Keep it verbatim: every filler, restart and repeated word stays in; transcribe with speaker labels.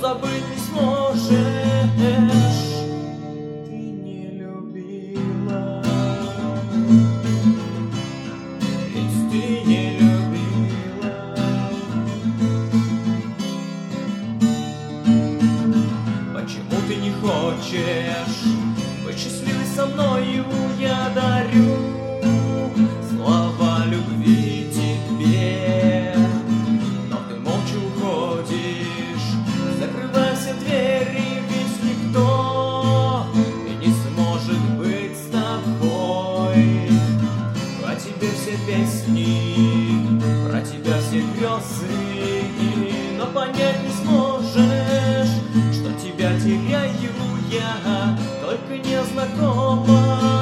Speaker 1: забыть не сможешь. Ты не любила, ведь ты не любила. Почему ты не хочешь быть счастливой со мною? Я дарю слова любви тебе, но ты молча уходишь, закрывая все двери, ведь никто и не сможет быть с тобой. Про тебя все песни, про тебя все грезы, но понять не сможешь, что тебя теряю я, только незнакомо.